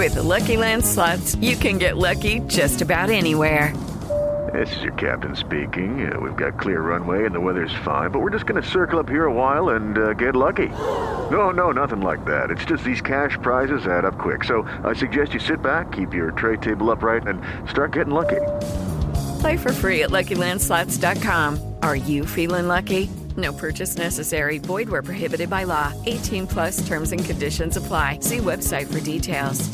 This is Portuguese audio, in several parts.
With the Lucky Land Slots, you can get lucky just about anywhere. This is your captain speaking. We've got clear runway and the weather's fine, but we're just going to circle up here a while and get lucky. No, nothing like that. It's just these cash prizes add up quick. So I suggest you sit back, keep your tray table upright, and start getting lucky. Play for free at LuckyLandSlots.com. Are you feeling lucky? No purchase necessary. Void where prohibited by law. 18 plus terms and conditions apply. See website for details.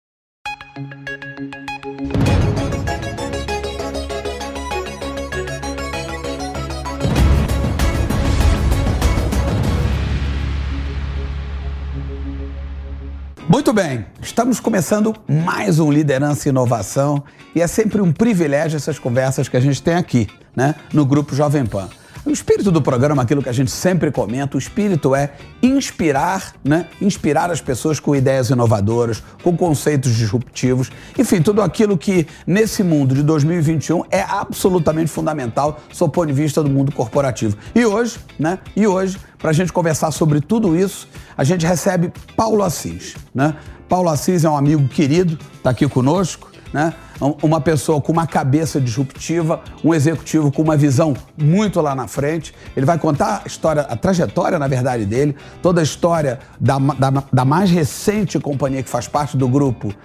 Muito bem, estamos começando mais um Liderança e Inovação e é sempre um privilégio essas conversas que a gente tem aqui, né, no Grupo Jovem Pan. O espírito do programa, aquilo que a gente sempre comenta, o espírito é inspirar, né? Inspirar as pessoas com ideias inovadoras, com conceitos disruptivos, enfim, tudo aquilo que nesse mundo de 2021 é absolutamente fundamental sob o ponto de vista do mundo corporativo. E hoje, para a gente conversar sobre tudo isso, a gente recebe Paulo Assis, né? Paulo Assis é um amigo querido, está aqui conosco, né? Uma pessoa com uma cabeça disruptiva, um executivo com uma visão muito lá na frente. Ele vai contar a história, a trajetória, na verdade, dele, toda a história da mais recente companhia que faz parte do grupo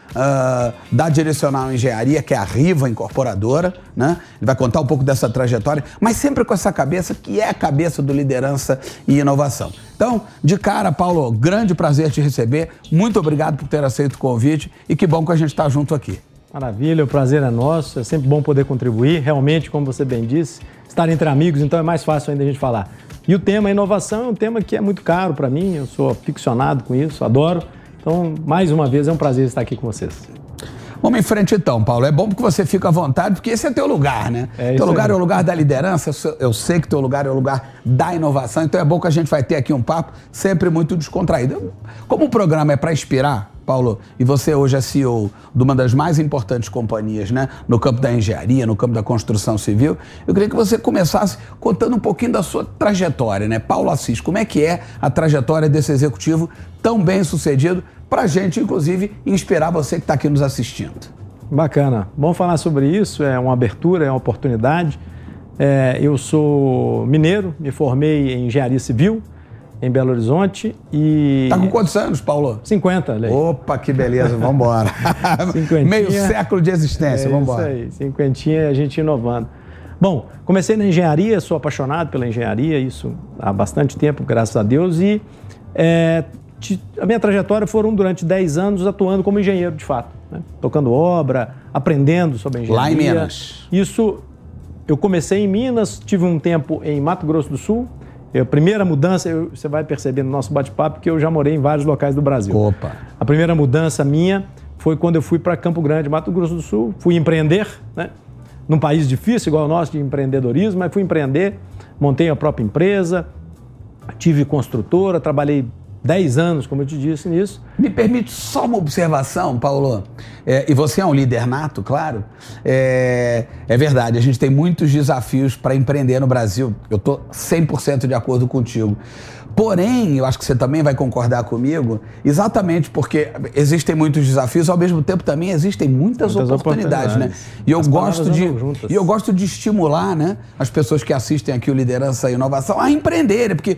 da Direcional Engenharia, que é a Riva Incorporadora, né? Ele vai contar um pouco dessa trajetória, mas sempre com essa cabeça que é a cabeça do liderança e inovação. Então, de cara, Paulo, grande prazer te receber. Muito obrigado por ter aceito o convite e que bom que a gente está junto aqui. Maravilha, o prazer é nosso, é sempre bom poder contribuir. Realmente, como você bem disse, estar entre amigos, então é mais fácil ainda a gente falar. E o tema inovação é um tema que é muito caro para mim, eu sou ficcionado com isso, adoro. Então, mais uma vez, é um prazer estar aqui com vocês. Vamos em frente então, Paulo. É bom porque você fica à vontade, porque esse é teu lugar, né? Teu lugar é o lugar da liderança, eu sei que teu lugar é o lugar da inovação, então é bom que a gente vai ter aqui um papo sempre muito descontraído. Como o programa é para inspirar, Paulo, e você hoje é CEO de uma das mais importantes companhias, né, no campo da engenharia, no campo da construção civil, eu queria que você começasse contando um pouquinho da sua trajetória, né? Paulo Assis, como é que é a trajetória desse executivo tão bem sucedido, para a gente, inclusive, inspirar você que está aqui nos assistindo. Bacana. Vamos falar sobre isso, é uma abertura, é uma oportunidade. Eu sou mineiro, me formei em engenharia civil, em Belo Horizonte e... Tá com quantos anos, Paulo? 50, Lei. Opa, que beleza, vamos embora. Meio século de existência, vamos embora. Isso aí, cinquentinha, a gente inovando. Bom, comecei na engenharia, sou apaixonado pela engenharia, isso há bastante tempo, graças a Deus, e a minha trajetória foram durante 10 anos atuando como engenheiro, de fato, né? Tocando obra, aprendendo sobre engenharia. Lá em Minas. Isso, eu comecei em Minas, tive um tempo em Mato Grosso do Sul. A primeira mudança, você vai perceber no nosso bate-papo que eu já morei em vários locais do Brasil. Opa! A primeira mudança minha foi quando eu fui para Campo Grande, Mato Grosso do Sul. Fui empreender, né? Num país difícil igual o nosso de empreendedorismo, mas fui empreender, montei a própria empresa, tive construtora, trabalhei 10 anos, como eu te disse, nisso. Me permite só uma observação, Paulo, e você é um líder nato, claro, é verdade, a gente tem muitos desafios para empreender no Brasil, eu estou 100% de acordo contigo. Porém, eu acho que você também vai concordar comigo, exatamente porque existem muitos desafios, ao mesmo tempo também existem muitas oportunidades, né? E eu gosto de estimular, né, as pessoas que assistem aqui o Liderança e Inovação a empreenderem, porque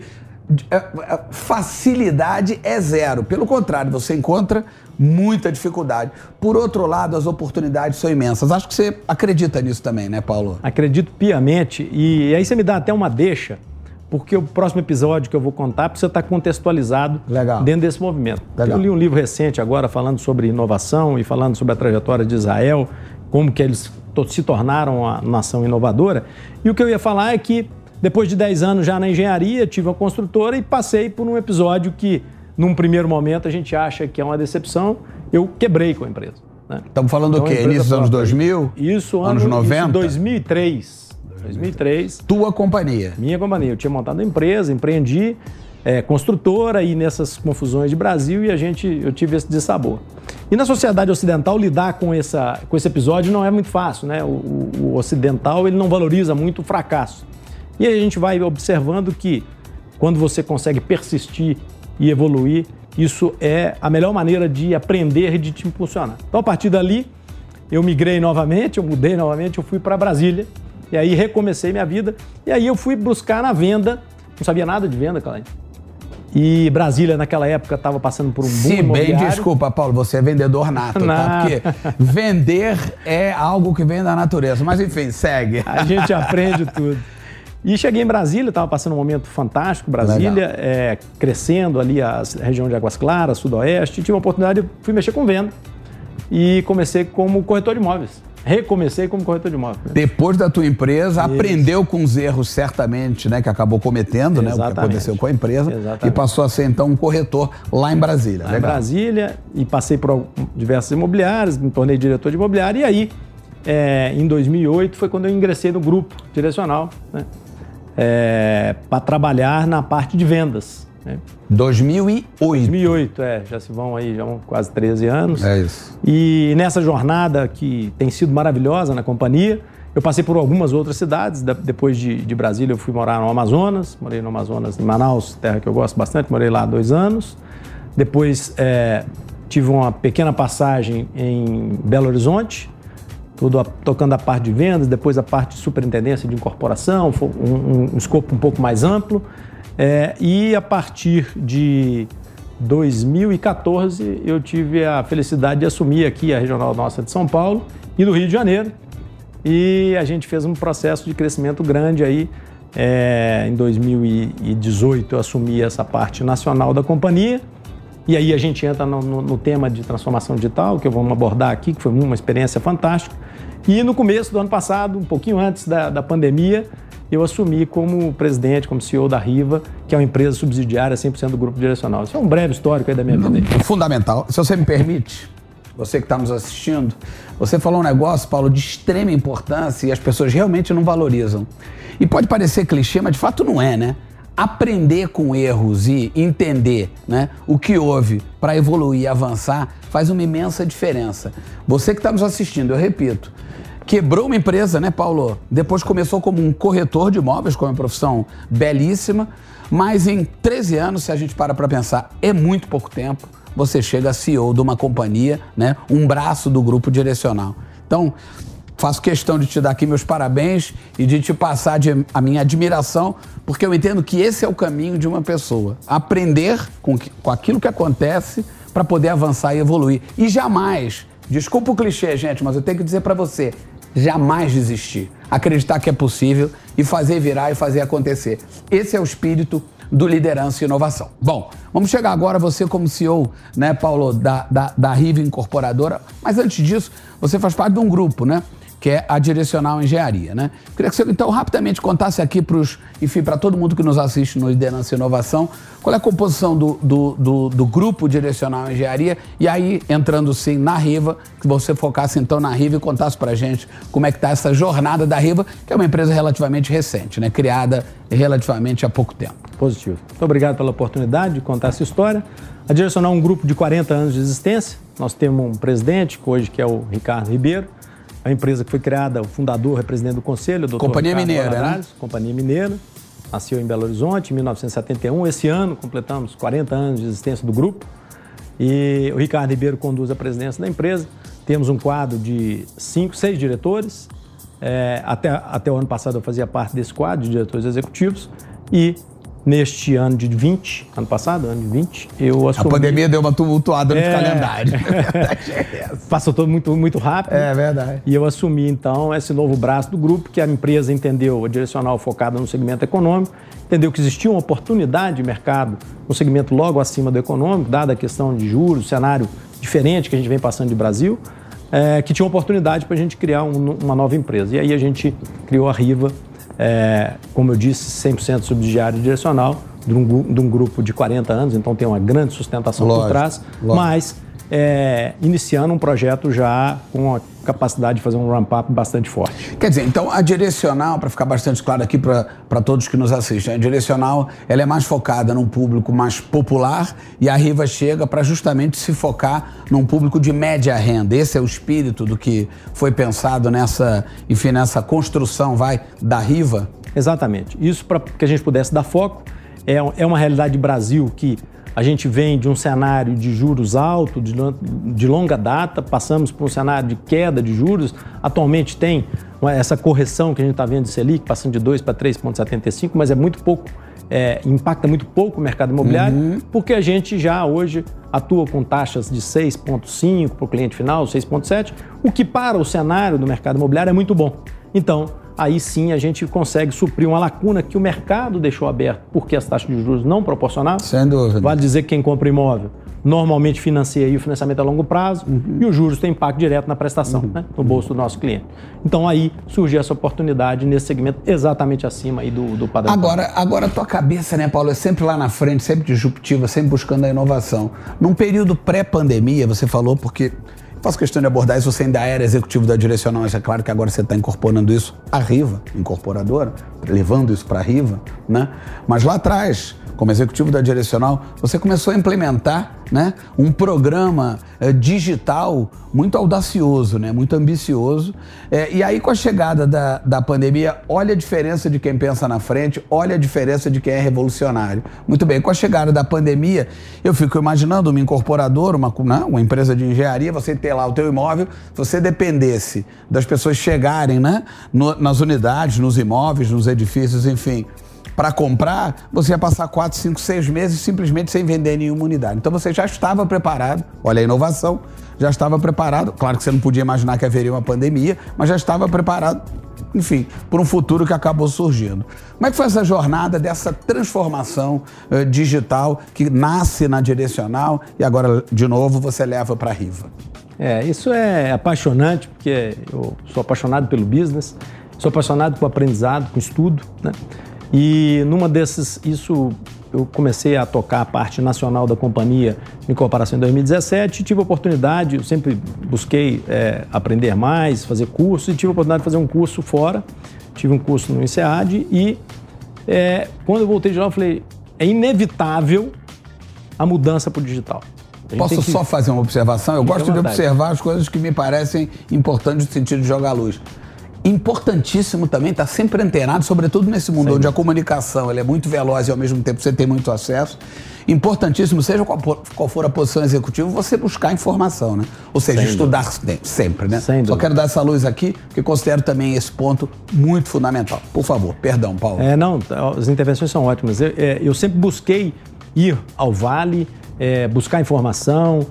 facilidade é zero. Pelo contrário, você encontra muita dificuldade. Por outro lado, as oportunidades são imensas. Acho que você acredita nisso também, né, Paulo? Acredito piamente. E aí você me dá até uma deixa, porque o próximo episódio que eu vou contar precisa estar contextualizado dentro desse movimento. Eu li um livro recente agora falando sobre inovação e falando sobre a trajetória de Israel, como que eles se tornaram uma nação inovadora. E o que eu ia falar é que depois de 10 anos já na engenharia, tive uma construtora e passei por um episódio que, num primeiro momento, a gente acha que é uma decepção. Eu quebrei com a empresa, né? Estamos falando do quê? Início dos anos 2000? Isso, anos 90? Isso, 2003. 2003. Tua companhia? Minha companhia. Eu tinha montado uma empresa, empreendi, construtora, e nessas confusões de Brasil, e eu tive esse dissabor. E na sociedade ocidental, lidar com esse episódio não é muito fácil, né? O ocidental, ele não valoriza muito o fracasso. E aí a gente vai observando que quando você consegue persistir e evoluir, isso é a melhor maneira de aprender e de te impulsionar. Então, a partir dali, eu migrei novamente, eu mudei novamente, eu fui para Brasília, e aí recomecei minha vida, e aí eu fui buscar na venda, não sabia nada de venda, Calais. E Brasília, naquela época, estava passando por um boom imobiliário. Se bem, desculpa, Paulo, você é vendedor nato, tá? Porque vender é algo que vem da natureza. Mas, enfim, segue. A gente aprende tudo. E cheguei em Brasília, estava passando um momento fantástico, Brasília, crescendo ali a região de Águas Claras, Sudoeste. Tive uma oportunidade, fui mexer com venda e comecei como corretor de imóveis. Recomecei como corretor de imóveis. Depois da tua empresa, aprendeu com os erros, certamente, né, que acabou cometendo, né, o que aconteceu com a empresa, e passou a ser, então, um corretor lá em Brasília. Lá em Brasília, e passei por diversas imobiliárias, me tornei diretor de imobiliária, e aí, em 2008, foi quando eu ingressei no grupo direcional, né, para trabalhar na parte de vendas. Né? 2008, já se vão aí, já vão quase 13 anos. É isso. E nessa jornada que tem sido maravilhosa na companhia, eu passei por algumas outras cidades. Depois de Brasília, eu fui morar no Amazonas. Morei no Amazonas, em Manaus, terra que eu gosto bastante. Morei lá há 2 anos. Depois tive uma pequena passagem em Belo Horizonte, tocando a parte de vendas, depois a parte de superintendência de incorporação, um escopo um pouco mais amplo. E a partir de 2014 eu tive a felicidade de assumir aqui a Regional Nossa de São Paulo e do Rio de Janeiro, e a gente fez um processo de crescimento grande aí. Em 2018 eu assumi essa parte nacional da companhia, e aí a gente entra no tema de transformação digital, que eu vou abordar aqui, que foi uma experiência fantástica. E no começo do ano passado, um pouquinho antes da pandemia, eu assumi como presidente, como CEO da Riva, que é uma empresa subsidiária 100% do grupo direcional. Isso é um breve histórico aí da minha vida. Fundamental. Se você me permite, você que está nos assistindo, você falou um negócio, Paulo, de extrema importância e as pessoas realmente não valorizam. E pode parecer clichê, mas de fato não é, né? Aprender com erros e entender, né, o que houve para evoluir e avançar faz uma imensa diferença. Você que está nos assistindo, eu repito, quebrou uma empresa, né, Paulo? Depois começou como um corretor de imóveis, com uma profissão belíssima, mas em 13 anos, se a gente para pensar, é muito pouco tempo, você chega a CEO de uma companhia, né, um braço do grupo direcional. Então, faço questão de te dar aqui meus parabéns e de te passar a minha admiração, porque eu entendo que esse é o caminho de uma pessoa. Aprender com aquilo que acontece para poder avançar e evoluir. E jamais, desculpa o clichê, gente, mas eu tenho que dizer para você, jamais desistir. Acreditar que é possível e fazer virar e fazer acontecer. Esse é o espírito do Liderança e Inovação. Bom, vamos chegar agora, você como CEO, né, Paulo, da Riva Incorporadora, mas antes disso, você faz parte de um grupo, né, que é a Direcional Engenharia, né? Queria que você, então, rapidamente contasse aqui para todo mundo que nos assiste no Liderança e Inovação, qual é a composição do grupo Direcional Engenharia, e aí, entrando sim na Riva, que você focasse então na Riva e contasse pra gente como é que tá essa jornada da Riva, que é uma empresa relativamente recente, né? Criada relativamente há pouco tempo. Positivo. Muito obrigado pela oportunidade de contar essa história. A Direcional é um grupo de 40 anos de existência. Nós temos um presidente, hoje que é o Ricardo Ribeiro, a empresa que foi criada, o fundador, representante do conselho, o doutor Companhia Ricardo Mineira, Valadares, né? Companhia Mineira, nasceu em Belo Horizonte em 1971. Esse ano completamos 40 anos de existência do grupo, e o Ricardo Ribeiro conduz a presidência da empresa. Temos um quadro de 6 diretores. Até o ano passado eu fazia parte desse quadro de diretores executivos, e neste ano de 20, ano passado, ano de 20, eu assumi... A pandemia deu uma tumultuada no calendário. Passou todo muito rápido. É verdade. E eu assumi, então, esse novo braço do grupo, que a empresa entendeu, a Direcional focada no segmento econômico, entendeu que existia uma oportunidade de mercado no segmento logo acima do econômico, dada a questão de juros, cenário diferente que a gente vem passando de Brasil, que tinha uma oportunidade para a gente criar uma nova empresa. E aí a gente criou a Riva, como eu disse, 100% subsidiário e direcional, de um grupo de 40 anos, então tem uma grande sustentação por trás, mas iniciando um projeto já com a capacidade de fazer um ramp-up bastante forte. Quer dizer, então a Direcional, para ficar bastante claro aqui para todos que nos assistem, a Direcional ela é mais focada num público mais popular, e a Riva chega para justamente se focar num público de média renda. Esse é o espírito do que foi pensado nessa construção da Riva? Exatamente. Isso para que a gente pudesse dar foco. É uma realidade de Brasil que A gente vem de um cenário de juros altos, de longa data, passamos por um cenário de queda de juros. Atualmente tem essa correção que a gente está vendo de Selic, passando de 2 para 3,75, mas é muito pouco, impacta muito pouco o mercado imobiliário, porque a gente já hoje atua com taxas de 6,5 para o cliente final, 6,7, o que para o cenário do mercado imobiliário é muito bom. Então, aí sim a gente consegue suprir uma lacuna que o mercado deixou aberto porque as taxas de juros não proporcionavam. Sem dúvida. Vale dizer que quem compra imóvel normalmente financia aí o financiamento a longo prazo e os juros têm impacto direto na prestação, né, no bolso do nosso cliente. Então aí surgiu essa oportunidade nesse segmento exatamente acima aí do padrão. Agora a tua cabeça, né, Paulo, é sempre lá na frente, sempre disruptiva, sempre buscando a inovação. Num período pré-pandemia, você falou, porque faço questão de abordar isso, você ainda era executivo da Direcional, mas é claro que agora você está incorporando isso à Riva, incorporadora, levando isso para a Riva, né? Mas lá atrás, como executivo da Direcional, você começou a implementar, né, um programa digital muito audacioso, né, muito ambicioso. E aí, com a chegada da pandemia, olha a diferença de quem pensa na frente, olha a diferença de quem é revolucionário. Muito bem, com a chegada da pandemia, eu fico imaginando uma incorporadora, uma empresa de engenharia, você ter lá o teu imóvel, se você dependesse das pessoas chegarem, né, nas unidades, nos imóveis, nos edifícios, enfim, para comprar, você ia passar 4, 5, 6 meses simplesmente sem vender nenhuma unidade. Então você já estava preparado, olha a inovação, já estava preparado, claro que você não podia imaginar que haveria uma pandemia, mas já estava preparado, enfim, por um futuro que acabou surgindo. Como é que foi essa jornada dessa transformação digital que nasce na Direcional e agora, de novo, você leva para a Riva? Isso é apaixonante, porque eu sou apaixonado pelo business, sou apaixonado com o aprendizado, com o estudo, né? E numa desses, eu comecei a tocar a parte nacional da companhia em incorporação em 2017, tive a oportunidade, eu sempre busquei aprender mais, fazer curso, e tive a oportunidade de fazer um curso fora, tive um curso no INSEAD e quando eu voltei de lá eu falei, é inevitável a mudança para o digital. Posso só fazer uma observação? Eu gosto de observar as coisas que me parecem importantes no sentido de jogar luz. Importantíssimo também estar sempre antenado, sobretudo nesse mundo onde a comunicação ela é muito veloz e ao mesmo tempo você tem muito acesso. Importantíssimo, seja qual for a posição executiva, você buscar informação, né? Ou seja, estudar sempre, né? Só quero dar essa luz aqui, porque considero também esse ponto muito fundamental. Por favor, perdão, Paulo. Não, as intervenções são ótimas. Eu sempre busquei ir ao Vale, buscar informação,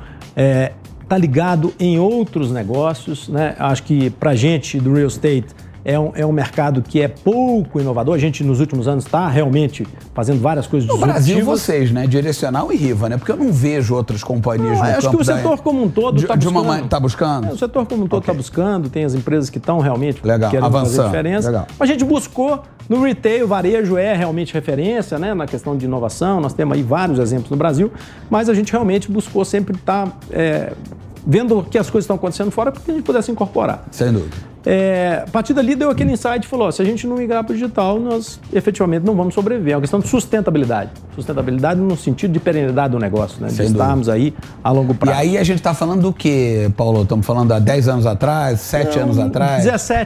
tá ligado em outros negócios, né? Acho que pra gente do real estate é um mercado que é pouco inovador. A gente nos últimos anos está realmente fazendo várias coisas disruptivas. No Brasil vocês, né? Direcional e Riva, né? Porque eu não vejo outras companhias no campo. Acho que o setor como um todo está buscando. Tá buscando? O setor como um todo está buscando, tem as empresas que estão realmente querendo avançando. Fazer diferença. Legal. A gente buscou no retail, varejo é realmente referência, né? Na questão de inovação, nós temos aí vários exemplos no Brasil, mas a gente realmente buscou sempre estar vendo que as coisas estão acontecendo fora para que a gente pudesse incorporar. Sem dúvida. A partir dali deu aquele insight e falou, se a gente não migrar para o digital, nós efetivamente não vamos sobreviver. É uma questão de sustentabilidade. Sustentabilidade no sentido de perenidade do negócio, né? De estarmos aí a longo prazo. E aí a gente está falando do quê, Paulo? Estamos falando há 10 anos atrás, 7 anos atrás?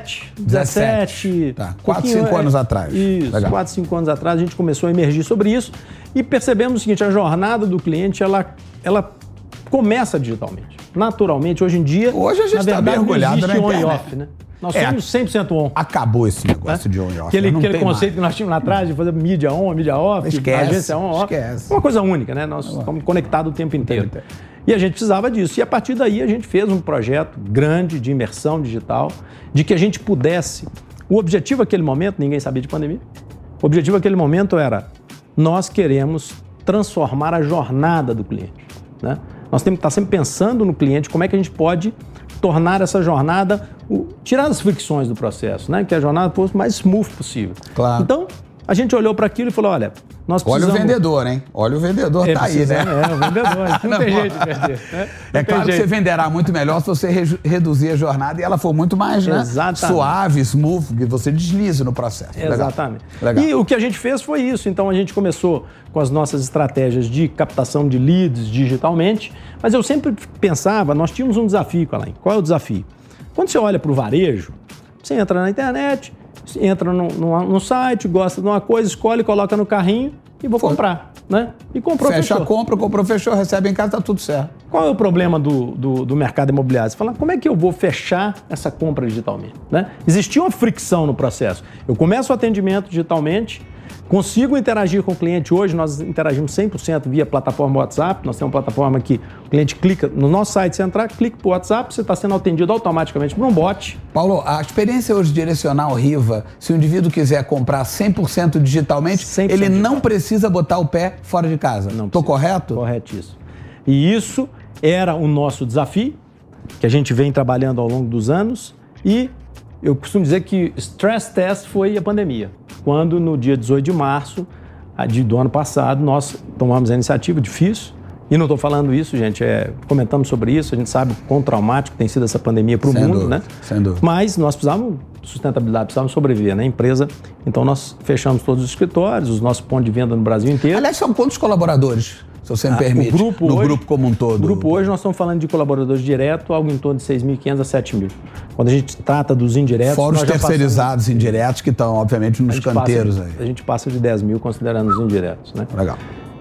17. Tá, 4, 5 anos atrás. Isso, legal. 4, 5 anos atrás a gente começou a emergir sobre isso e percebemos o seguinte, a jornada do cliente, ela começa digitalmente. Naturalmente, hoje em dia, hoje a gente está mergulhado na internet. On e off, né? Nós somos 100% on. Acabou esse negócio de on e off. Aquele conceito que nós tínhamos lá atrás de fazer mídia on, mídia off, agência on, off. Uma coisa única, né? Nós estamos conectados o tempo inteiro. E a gente precisava disso. E a partir daí a gente fez um projeto grande de imersão digital, de que a gente pudesse... O objetivo naquele momento, ninguém sabia de pandemia, o objetivo naquele momento era nós queremos transformar a jornada do cliente, né? Nós temos que estar sempre pensando no cliente, como é que a gente pode tornar essa jornada, tirar as fricções do processo, né? Que a jornada fosse o mais smooth possível. Claro. Então, a gente olhou para aquilo e falou, olha, nós precisamos... Olha o vendedor, hein? Olha o vendedor, tá aí, né? O vendedor, não tem jeito de vender. Né? É claro que você venderá muito melhor se você reduzir a jornada e ela for muito mais, né? Suave, smooth, que você deslize no processo. Exatamente. Legal. E o que a gente fez foi isso. Então, a gente começou com as nossas estratégias de captação de leads digitalmente, mas eu sempre pensava, nós tínhamos um desafio, Alain. Qual é o desafio? Quando você olha para o varejo, você entra na internet, entra no site, gosta de uma coisa, escolhe, coloca no carrinho e vou comprar. né? E comprou, fecha a compra, comprou, fechou, recebe em casa, tá tudo certo. Qual é o problema do mercado imobiliário? Você fala, como é que eu vou fechar essa compra digitalmente? Né? Existia uma fricção no processo. Eu começo o atendimento digitalmente, consigo interagir com o cliente. Hoje nós interagimos 100% via plataforma WhatsApp. Nós temos uma plataforma que o cliente clica no nosso site, você entrar, clica para o WhatsApp, você está sendo atendido automaticamente por um bot. Paulo, a experiência hoje direcional Riva, se o indivíduo quiser comprar 100% digitalmente, 100% ele não precisa botar o pé fora de casa. Estou correto? Corretíssimo. E isso era o nosso desafio, que a gente vem trabalhando ao longo dos anos, e eu costumo dizer que stress test foi a pandemia, quando no dia 18 de março do ano passado nós tomamos a iniciativa, difícil, e não estou falando isso, gente, comentamos sobre isso, a gente sabe o quão traumático tem sido essa pandemia para o mundo, dúvida, né? Sem dúvida. Mas nós precisávamos de sustentabilidade, precisávamos sobreviver, né? Empresa, então nós fechamos todos os escritórios, os nossos pontos de venda no Brasil inteiro. Aliás, são quantos colaboradores? Se você me permite, no grupo como um todo. O grupo hoje nós estamos falando de colaboradores diretos, algo em torno de 6.500 a 7.000. Quando a gente trata dos indiretos... Fora os terceirizados indiretos que estão, obviamente, nos canteiros aí. A gente passa de 10.000 considerando os indiretos, né? Legal.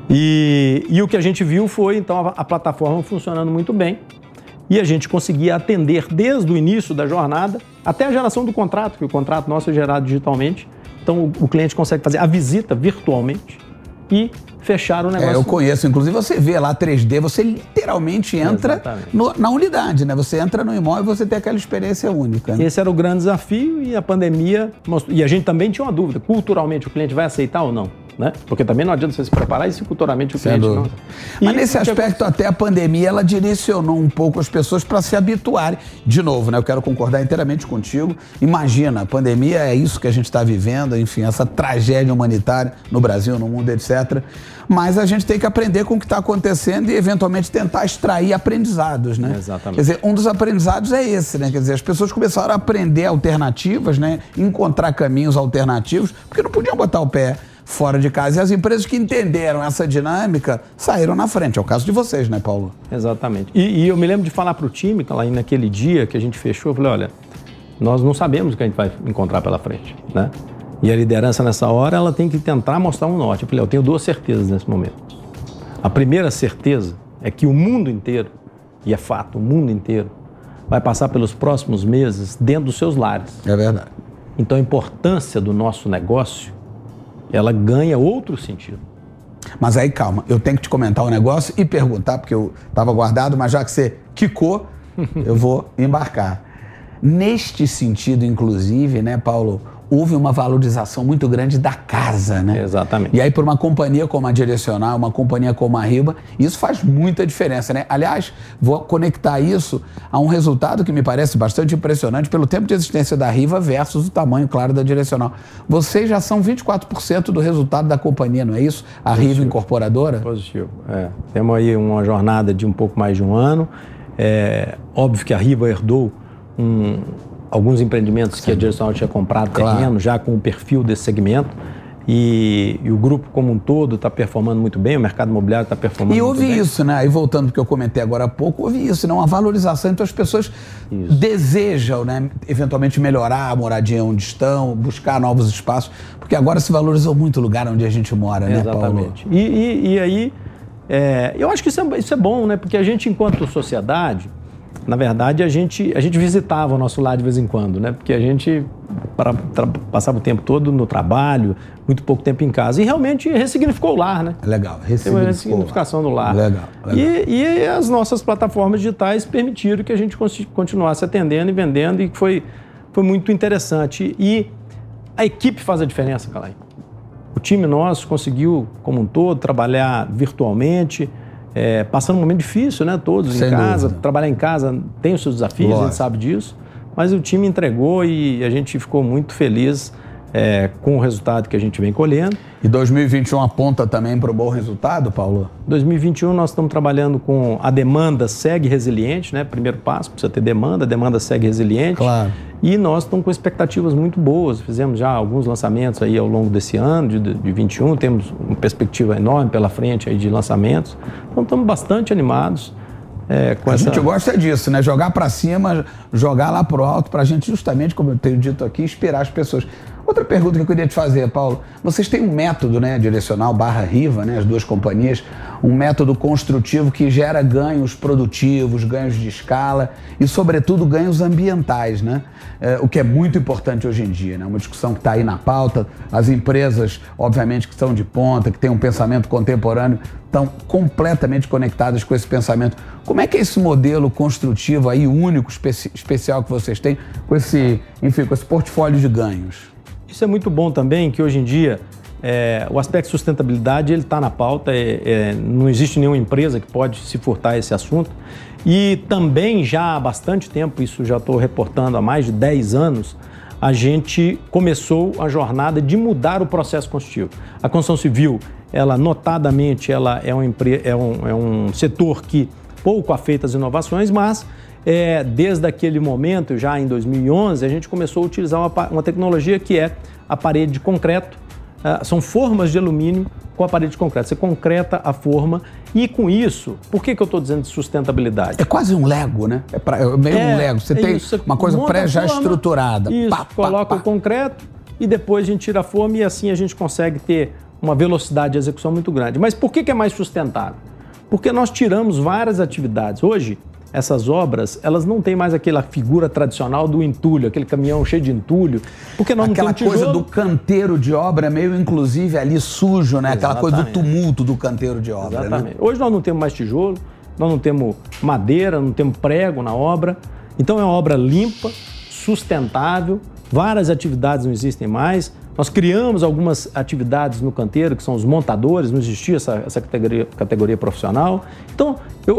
E o que a gente viu foi, então, a plataforma funcionando muito bem e a gente conseguia atender desde o início da jornada até a geração do contrato, que o contrato nosso é gerado digitalmente. Então, o cliente consegue fazer a visita virtualmente e fechar o negócio. Eu conheço, inclusive você vê lá 3D, você literalmente entra na unidade, né? Você entra no imóvel e você tem aquela experiência única. Né? Esse era o grande desafio e a pandemia mostrou. E a gente também tinha uma dúvida, culturalmente o cliente vai aceitar ou não? Né? Porque também não adianta você se preparar e se culturalmente o cliente não... Mas nesse aspecto até a pandemia ela direcionou um pouco as pessoas para se habituarem. De novo, né? Eu quero concordar inteiramente contigo. Imagina, a pandemia é isso que a gente está vivendo, enfim, essa tragédia humanitária no Brasil, no mundo, etc. Mas a gente tem que aprender com o que está acontecendo e eventualmente tentar extrair aprendizados, né? Exatamente. Quer dizer, um dos aprendizados é esse, né? Quer dizer, as pessoas começaram a aprender alternativas, né? Encontrar caminhos alternativos, porque não podiam botar o pé fora de casa. E as empresas que entenderam essa dinâmica saíram na frente. É o caso de vocês, né, Paulo? Exatamente. E eu me lembro de falar para o time, lá naquele dia que a gente fechou, eu falei, olha, nós não sabemos o que a gente vai encontrar pela frente, né? E a liderança nessa hora, ela tem que tentar mostrar um norte. Eu falei, eu tenho duas certezas nesse momento. A primeira certeza é que o mundo inteiro, e é fato, o mundo inteiro, vai passar pelos próximos meses dentro dos seus lares. É verdade. Então a importância do nosso negócio, ela ganha outro sentido. Mas aí, calma, eu tenho que te comentar um negócio e perguntar, porque eu estava guardado, mas já que você quicou, eu vou embarcar. Neste sentido, inclusive, né, Paulo, houve uma valorização muito grande da casa, né? Exatamente. E aí, por uma companhia como a Direcional, uma companhia como a Riva, isso faz muita diferença, né? Aliás, vou conectar isso a um resultado que me parece bastante impressionante pelo tempo de existência da Riva versus o tamanho, claro, da Direcional. Vocês já são 24% do resultado da companhia, não é isso? A Riva Incorporadora? Positivo. Temos aí uma jornada de um pouco mais de um ano. É óbvio que a Riva herdou alguns empreendimentos que a Direcional tinha comprado terreno, já com o perfil desse segmento. E o grupo como um todo está performando muito bem, o mercado imobiliário está performando muito bem. E houve isso, né? Aí voltando porque eu comentei agora há pouco, houve isso, né? Uma valorização, então as pessoas desejam, né? Eventualmente melhorar a moradia onde estão, buscar novos espaços, porque agora se valorizou muito o lugar onde a gente mora, né, Paulo? Exatamente. E aí, eu acho que isso é bom, né? Porque a gente, enquanto sociedade, na verdade, a gente visitava o nosso lar de vez em quando, né? Porque a gente passava o tempo todo no trabalho, muito pouco tempo em casa. E realmente ressignificou o lar, né? Legal, Tem uma ressignificação do lar. Legal. E as nossas plataformas digitais permitiram que a gente continuasse atendendo e vendendo, e foi muito interessante. E a equipe faz a diferença, Calaim. O time nosso conseguiu, como um todo, trabalhar virtualmente, passando um momento difícil, né? Todos em casa, trabalhar em casa tem os seus desafios, a gente sabe disso, mas o time entregou e a gente ficou muito feliz com o resultado que a gente vem colhendo. E 2021 aponta também para o bom resultado, Paulo? 2021 nós estamos trabalhando com a demanda segue resiliente, né? Primeiro passo, precisa ter demanda, a demanda segue resiliente. Claro. E nós estamos com expectativas muito boas, fizemos já alguns lançamentos aí ao longo desse ano, de 21, temos uma perspectiva enorme pela frente aí de lançamentos, então estamos bastante animados. A gente gosta disso, né? Jogar para cima, jogar lá pro alto, para a gente justamente, como eu tenho dito aqui, inspirar as pessoas. Outra pergunta que eu queria te fazer, Paulo, vocês têm um método, né, direcional /Riva, né, as duas companhias, um método construtivo que gera ganhos produtivos, ganhos de escala e, sobretudo, ganhos ambientais, né? O que é muito importante hoje em dia, né? Uma discussão que está aí na pauta, as empresas, obviamente, que são de ponta, que têm um pensamento contemporâneo, estão completamente conectadas com esse pensamento. Como é que é esse modelo construtivo aí, único, especial que vocês têm, com esse, enfim, com esse portfólio de ganhos? Isso é muito bom também, que hoje em dia o aspecto de sustentabilidade ele está na pauta, não existe nenhuma empresa que pode se furtar esse assunto. E também já há bastante tempo, isso já estou reportando há mais de 10 anos, a gente começou a jornada de mudar o processo construtivo. A construção civil, ela notadamente, ela é um setor que pouco afeta as inovações, mas desde aquele momento, já em 2011, a gente começou a utilizar uma tecnologia que é a parede de concreto. São formas de alumínio com a parede de concreto. Você concreta a forma e com isso, por que eu estou dizendo de sustentabilidade? É quase um Lego, né? É meio um Lego. Você tem isso, uma coisa já estruturada. Isso, coloca o concreto e depois a gente tira a forma e assim a gente consegue ter uma velocidade de execução muito grande. Mas por que é mais sustentável? Porque nós tiramos várias atividades. Hoje, essas obras, elas não têm mais aquela figura tradicional do entulho, aquele caminhão cheio de entulho, porque nós aquela não temos coisa do canteiro de obra meio, inclusive, ali sujo, né? Aquela coisa do tumulto do canteiro de obra. Exatamente. Né? Hoje nós não temos mais tijolo, nós não temos madeira, não temos prego na obra. Então é uma obra limpa, sustentável, várias atividades não existem mais. Nós criamos algumas atividades no canteiro, que são os montadores, não existia essa categoria profissional. Então,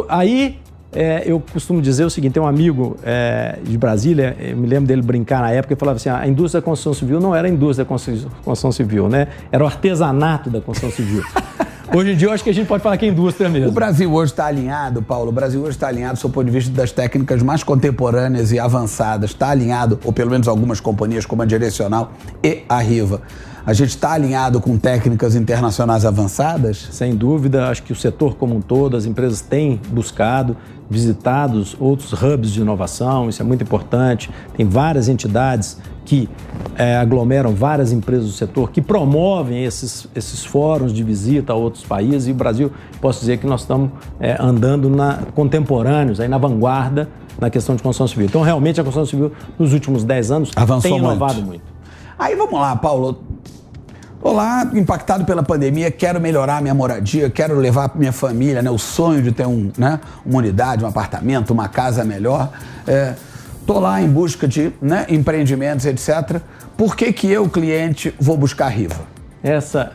eu costumo dizer o seguinte, tem um amigo de Brasília, eu me lembro dele brincar na época, e falava assim, a indústria da construção civil não era a indústria da construção civil, né? Era o artesanato da construção civil. Hoje em dia eu acho que a gente pode falar que é indústria mesmo. O Brasil hoje está alinhado, Paulo, do seu ponto de vista das técnicas mais contemporâneas e avançadas, está alinhado, ou pelo menos algumas companhias como a Direcional e a Riva. A gente está alinhado com técnicas internacionais avançadas? Sem dúvida, acho que o setor como um todo, as empresas têm buscado, visitado outros hubs de inovação, isso é muito importante. Tem várias entidades que aglomeram várias empresas do setor, que promovem esses fóruns de visita a outros países. E o Brasil, posso dizer que nós estamos andando contemporâneos, aí na vanguarda na questão de construção civil. Então, realmente, a construção civil, nos últimos 10 anos, tem inovado muito. Aí, vamos lá, Paulo. Olá, impactado pela pandemia, quero melhorar minha moradia, quero levar minha família, né, o sonho de ter uma unidade, um apartamento, uma casa melhor. Estou lá em busca de empreendimentos, etc. Por que eu, cliente, vou buscar a Riva? Essa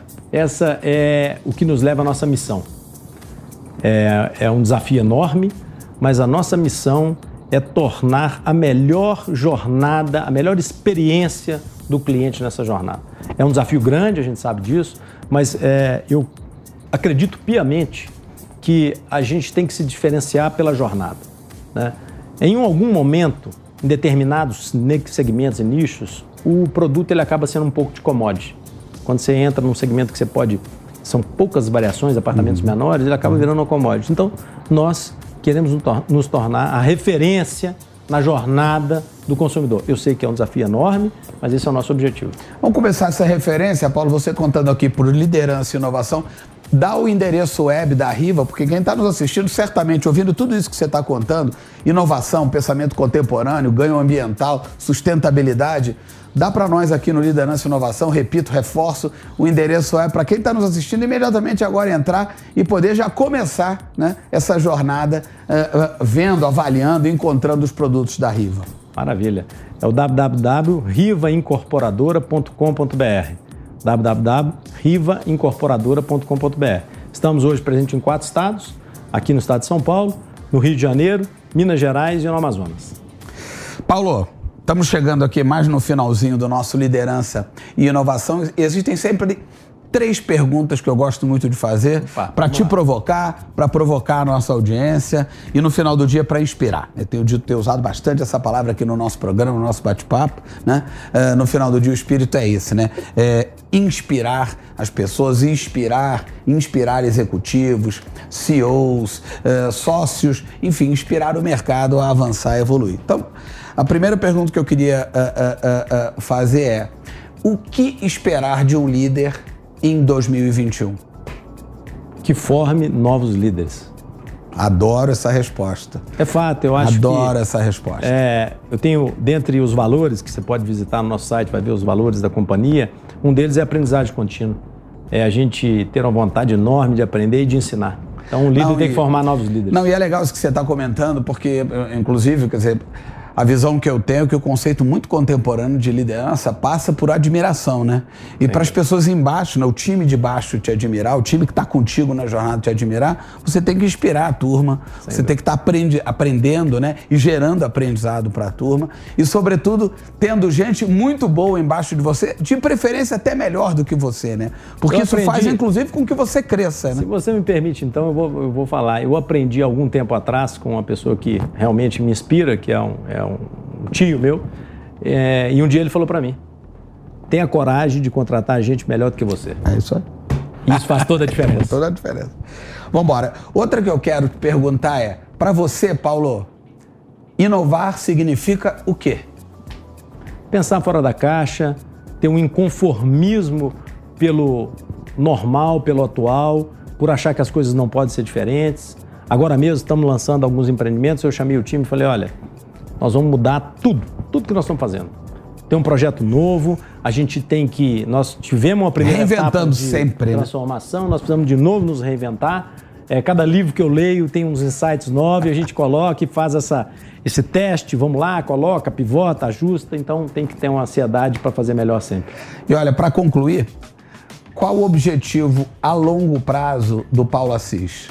é o que nos leva à nossa missão. É um desafio enorme, mas a nossa missão é tornar a melhor jornada, a melhor experiência do cliente nessa jornada. É um desafio grande, a gente sabe disso, mas eu acredito piamente que a gente tem que se diferenciar pela jornada, né? Em algum momento, em determinados segmentos e nichos, o produto ele acaba sendo um pouco de commodity. Quando você entra num segmento que você são poucas variações, apartamentos menores, ele acaba virando um commodity. Então, nós queremos nos tornar a referência na jornada do consumidor. Eu sei que é um desafio enorme, mas esse é o nosso objetivo. Vamos começar essa referência, Paulo, você contando aqui por liderança e inovação. Dá o endereço web da Riva, porque quem está nos assistindo, certamente, ouvindo tudo isso que você está contando, inovação, pensamento contemporâneo, ganho ambiental, sustentabilidade, dá para nós aqui no Liderança e Inovação, repito, reforço, o endereço é para quem está nos assistindo imediatamente agora entrar e poder já começar, né, essa jornada vendo, avaliando, encontrando os produtos da Riva. Maravilha. É o www.rivaincorporadora.com.br www.rivaincorporadora.com.br. Estamos hoje presentes em 4 estados, aqui no estado de São Paulo, no Rio de Janeiro, Minas Gerais e no Amazonas. Paulo, estamos chegando aqui mais no finalzinho do nosso Liderança e Inovação. Existem sempre 3 perguntas que eu gosto muito de fazer para te provocar, para provocar a nossa audiência e no final do dia para inspirar. Eu tenho dito ter usado bastante essa palavra aqui no nosso programa, no nosso bate-papo, né? No final do dia o espírito é esse, né? Inspirar as pessoas, inspirar executivos, CEOs, sócios, enfim, inspirar o mercado a avançar e evoluir. Então, a primeira pergunta que eu queria fazer é: o que esperar de um líder em 2021? Que forme novos líderes. Adoro essa resposta. É fato, eu acho Adoro essa resposta. Eu tenho, dentre os valores, que você pode visitar no nosso site, vai ver os valores da companhia, um deles é a aprendizagem contínua. É a gente ter uma vontade enorme de aprender e de ensinar. Então, um líder tem que formar novos líderes. Não, e é legal isso que você está comentando, porque, inclusive, quer dizer, a visão que eu tenho é que o conceito muito contemporâneo de liderança passa por admiração, né? E para as pessoas embaixo, né, o time de baixo te admirar, o time que está contigo na jornada te admirar, você tem que inspirar a turma, você tem que estar aprendendo, né? E gerando aprendizado para a turma. E, sobretudo, tendo gente muito boa embaixo de você, de preferência até melhor do que você, né? Porque isso faz, inclusive, com que você cresça, né? Se você me permite, então, eu vou falar. Eu aprendi algum tempo atrás com uma pessoa que realmente me inspira, que é um tio meu, e um dia ele falou para mim: tenha coragem de contratar gente melhor do que você. É isso aí. Isso faz toda a diferença. Toda a diferença. Vamos embora. Outra que eu quero te perguntar é, para você, Paulo, inovar significa o quê? Pensar fora da caixa, ter um inconformismo pelo normal, pelo atual, por achar que as coisas não podem ser diferentes. Agora mesmo estamos lançando alguns empreendimentos, eu chamei o time e falei: olha, nós vamos mudar tudo que nós estamos fazendo. Tem um projeto novo, nós tivemos uma primeira etapa de sempre, transformação, nós precisamos de novo nos reinventar. Cada livro que eu leio tem uns insights novos, a gente coloca e faz esse teste, vamos lá, coloca, pivota, ajusta, então tem que ter uma ansiedade para fazer melhor sempre. E olha, para concluir, qual o objetivo a longo prazo do Paulo Assis?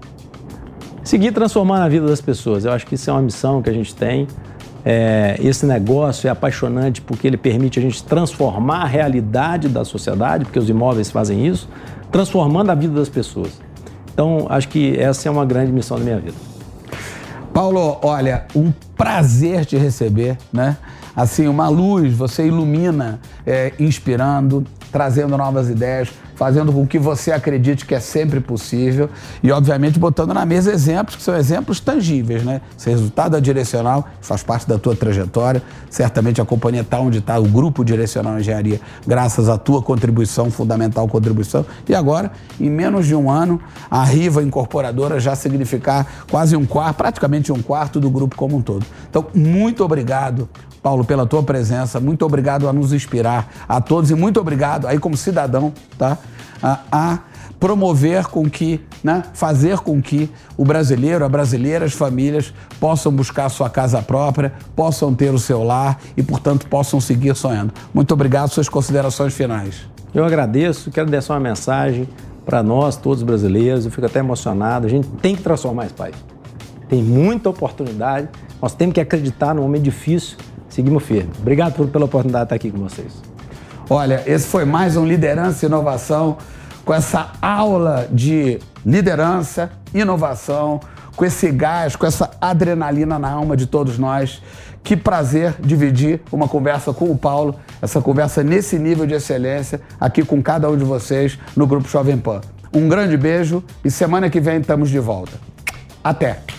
Seguir transformando a vida das pessoas. Eu acho que isso é uma missão que a gente tem. Esse negócio é apaixonante porque ele permite a gente transformar a realidade da sociedade, porque os imóveis fazem isso, transformando a vida das pessoas. Então, acho que essa é uma grande missão da minha vida. Paulo, olha, um prazer te receber, né? Assim, uma luz, você ilumina, inspirando, trazendo novas ideias, fazendo com que você acredite que é sempre possível e, obviamente, botando na mesa exemplos que são exemplos tangíveis, né? Esse resultado da Direcional faz parte da tua trajetória. Certamente a companhia está onde está, o Grupo Direcional Engenharia, graças à tua contribuição, fundamental contribuição. E agora, em menos de um ano, a Riva Incorporadora já significar quase praticamente um quarto do grupo como um todo. Então, muito obrigado, Paulo, pela tua presença, muito obrigado a nos inspirar a todos e muito obrigado aí como cidadão, tá? A promover com que, né, fazer com que o brasileiro, a brasileira, as famílias possam buscar a sua casa própria, possam ter o seu lar e, portanto, possam seguir sonhando. Muito obrigado, suas considerações finais. Eu agradeço, quero deixar uma mensagem para nós, todos brasileiros, eu fico até emocionado, a gente tem que transformar esse país. Tem muita oportunidade, nós temos que acreditar num momento difícil, seguimos firme. Obrigado pela oportunidade de estar aqui com vocês. Olha, esse foi mais um Liderança e Inovação, com essa aula de liderança, inovação, com esse gás, com essa adrenalina na alma de todos nós. Que prazer dividir uma conversa com o Paulo, essa conversa nesse nível de excelência, aqui com cada um de vocês no Grupo Jovem Pan. Um grande beijo e semana que vem estamos de volta. Até!